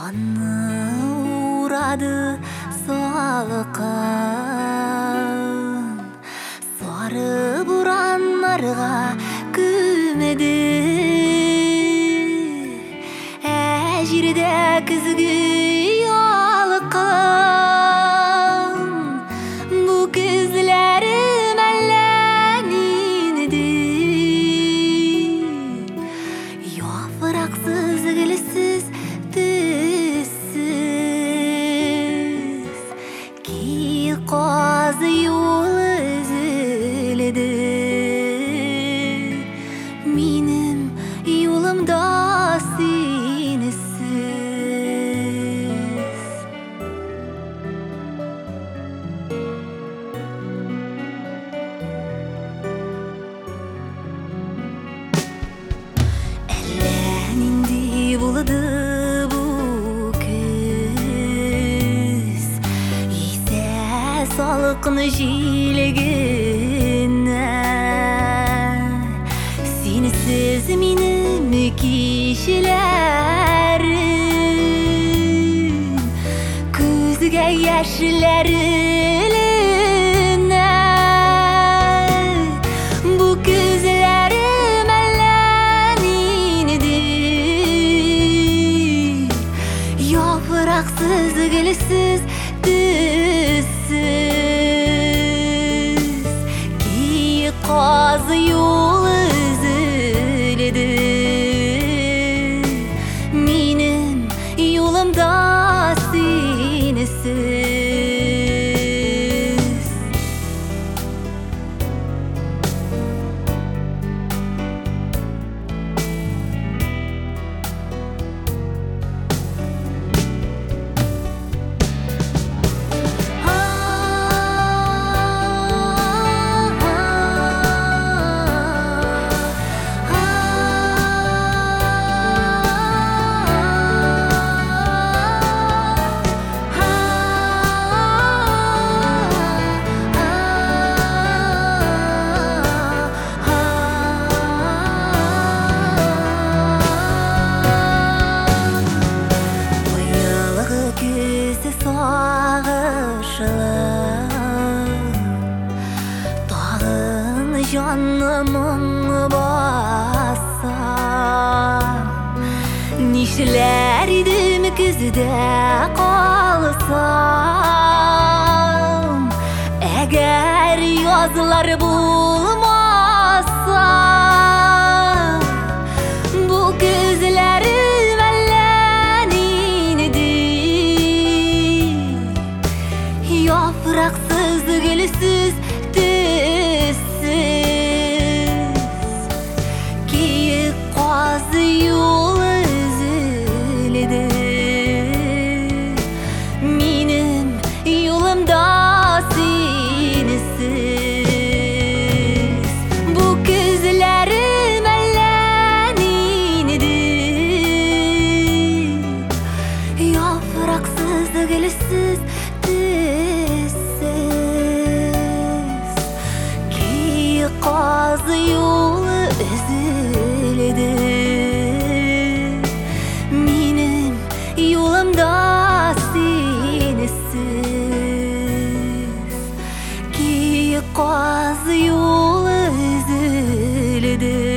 Жанны урады салқын, сары бураннарға күмеді. Әжірде күзгі ялқын, бұ күзләрім әлләнинді. Яфырақсыз гүлсіз түссіз, кей қозы юл үзіледі. Менің юлымда сенсіз. Әлләнинди болды бұ күз, исе салқын желегіне. Сенсіз менің кешелерім, көзге яшілеріне. Бұ күзләрім әлләнинді, япырақсыз гүлсіз түссіз, кей қозы юл үзіледі. Менің юлымда сенсіз. Тағын жанымың басам, нешілер едім күзде қалсам. Әгер язылар болмаса, бұл күзләрім әлләнинді, япырақсыз гүлсіз түссіз, кей қозы юл үзіледі. Менің юлымда сенсіз. Бұ күзләрім әлләнинді, япырақсыз гүлсіз түссіз, кей қозы юл үзіледі. Менің юлымда сенсіз, кей қозы юл үзіледі.